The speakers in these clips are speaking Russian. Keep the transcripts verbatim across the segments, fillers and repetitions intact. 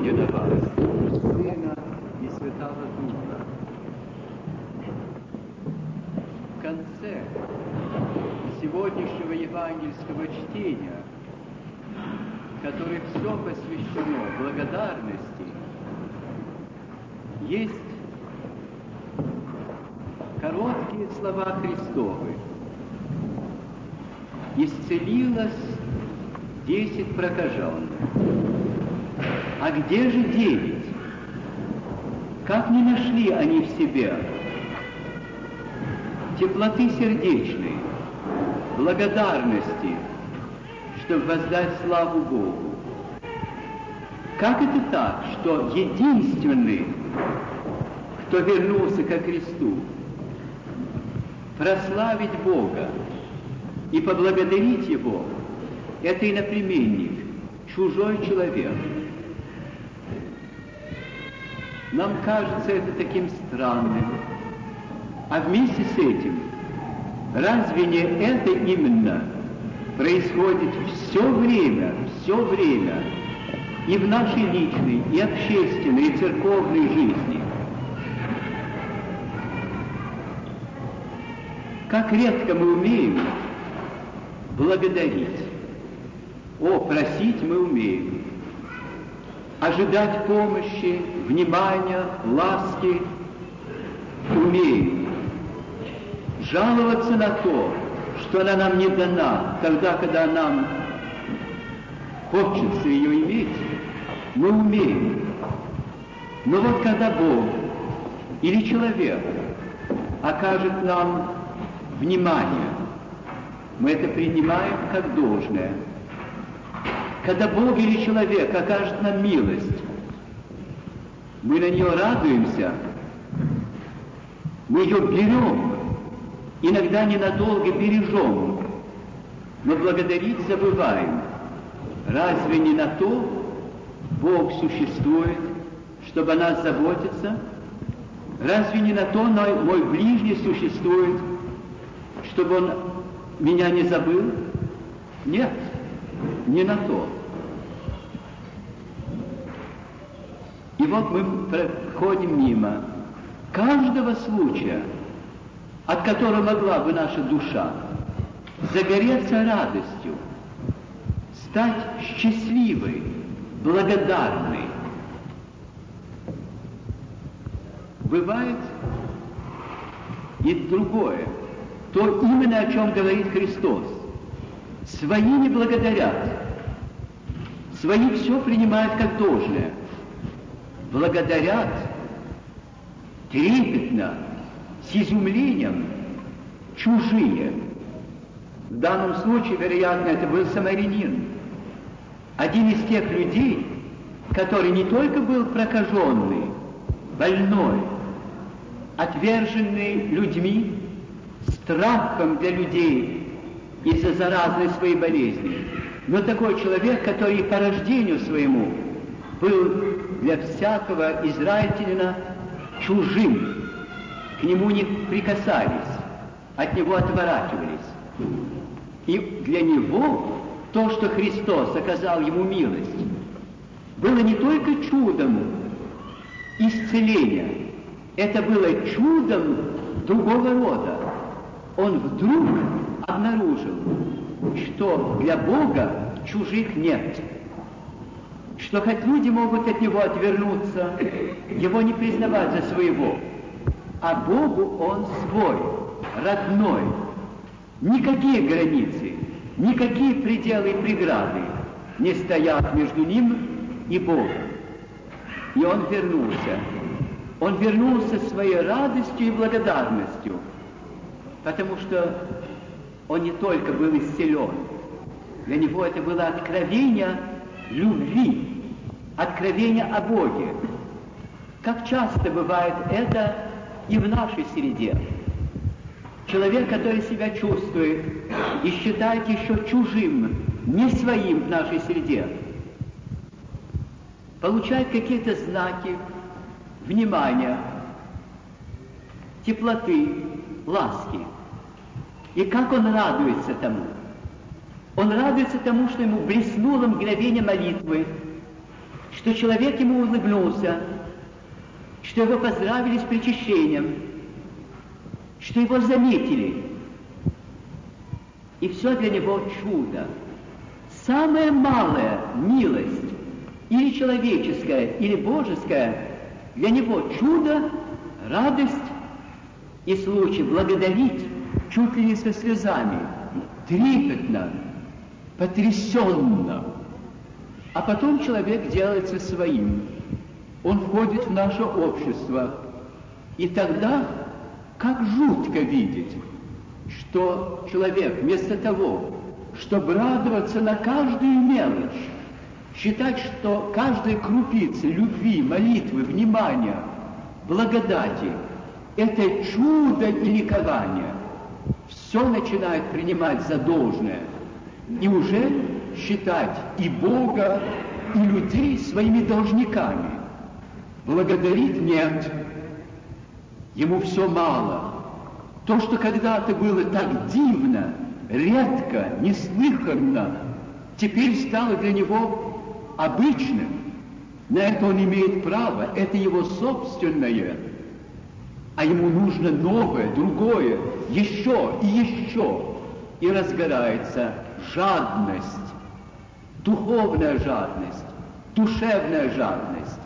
Господня на вас, Сына и Святого Духа. В конце сегодняшнего евангельского чтения, которое все посвящено благодарности, есть короткие слова Христовы. Исцелилось десять прокаженных. А где же девять? Как не нашли они в себе теплоты сердечной, благодарности, чтобы воздать славу Богу? Как это так, что единственный, кто вернулся ко Христу, прославить Бога и поблагодарить Его, это иноплеменник, чужой человек? Нам кажется это таким странным. А вместе с этим, разве не это именно происходит все время, все время и в нашей личной, и общественной, и церковной жизни? Как редко мы умеем благодарить. О, просить мы умеем. Ожидать помощи, внимания, ласки умеем. Жаловаться на то, что она нам не дана, тогда, когда нам хочется ее иметь, мы умеем. Но вот когда Бог или человек окажет нам внимание, мы это принимаем как должное. Когда Бог или человек окажет нам милость, мы на нее радуемся, мы ее берем, иногда ненадолго бережем, но благодарить забываем. Разве не на то Бог существует, чтобы о нас заботиться? Разве не на то мой ближний существует, чтобы он меня не забыл? Нет, не на то. И вот мы проходим мимо каждого случая, от которого могла бы наша душа загореться радостью, стать счастливой, благодарной. Бывает и другое, то именно о чем говорит Христос. Свои не благодарят, свои все принимают как должное. Благодарят трепетно, с изумлением чужие. В данном случае, вероятно, это был самарянин, один из тех людей, который не только был прокаженный, больной, отверженный людьми, страхом для людей из-за заразной своей болезни, но такой человек, который по рождению своему был для всякого израильтянина чужим, к нему не прикасались, от него отворачивались. И для него то, что Христос оказал ему милость, было не только чудом исцеления, это было чудом другого рода. Он вдруг обнаружил, что для Бога чужих нет, что хоть люди могут от него отвернуться, его не признавать за своего, а Богу он свой, родной. Никакие границы, никакие пределы и преграды не стоят между ним и Богом. И он вернулся. Он вернулся своей радостью и благодарностью, потому что он не только был исцелен, для него это было откровение любви, откровение о Боге. Как часто бывает это и в нашей среде. Человек, который себя чувствует и считает еще чужим, не своим в нашей среде, получает какие-то знаки внимания, теплоты, ласки. И как он радуется тому? Он радуется тому, что ему блеснуло мгновение молитвы, что человек ему улыбнулся, что его поздравили с причащением, что его заметили. И все для него чудо. Самая малая милость, или человеческая, или божеская, для него чудо, радость и случай благодарить чуть ли не со слезами, трепетно, потрясенно. А потом человек делается своим. Он входит в наше общество. И тогда, как жутко видеть, что человек вместо того, чтобы радоваться на каждую мелочь, считать, что каждая крупица любви, молитвы, внимания, благодати – это чудо и ликование, все начинает принимать за должное и уже считать и Бога, и людей своими должниками. Благодарить нет, ему все мало. То, что когда-то было так дивно, редко, неслыханно, теперь стало для него обычным. На это он имеет право, это его собственное. А ему нужно новое, другое, еще и еще. И разгорается жадность, духовная жадность, душевная жадность.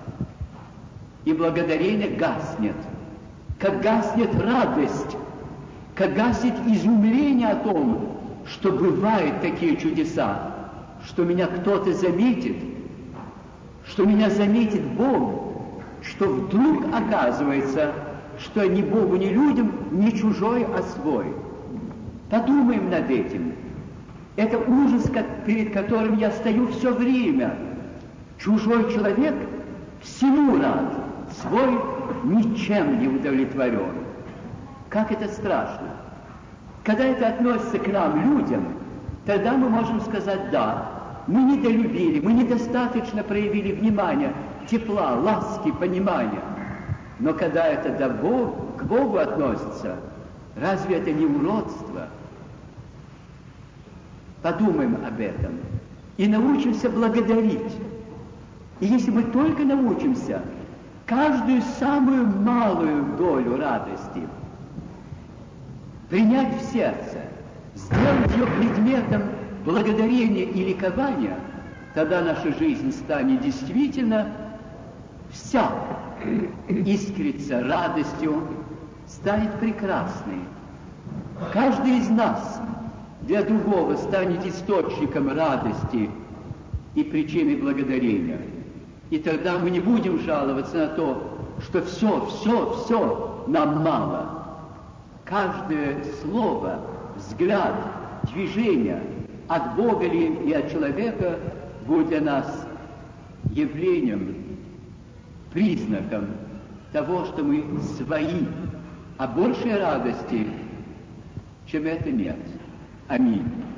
И благодарение гаснет, как гаснет радость, как гаснет изумление о том, что бывают такие чудеса, что меня кто-то заметит, что меня заметит Бог, что вдруг оказывается, что ни Богу, ни людям, не чужой, а свой. Подумаем над этим. Это ужас, перед которым я стою все время. Чужой человек всему рад, свой ничем не удовлетворен. Как это страшно. Когда это относится к нам, людям, тогда мы можем сказать «да». Мы недолюбили, мы недостаточно проявили внимания, тепла, ласки, понимания. Но когда это до Бога, к Богу относится, разве это не уродство? Подумаем об этом и научимся благодарить. И если мы только научимся каждую самую малую долю радости принять в сердце, сделать ее предметом благодарения и ликования, тогда наша жизнь станет действительно вся искриться радостью, станет прекрасной. Каждый из нас для другого станет источником радости и причиной благодарения. И тогда мы не будем жаловаться на то, что все, все, все нам мало. Каждое слово, взгляд, движение от Бога ли и от человека будет для нас явлением, признаком того, что мы свои, а большей радости, чем это нет. Аминь.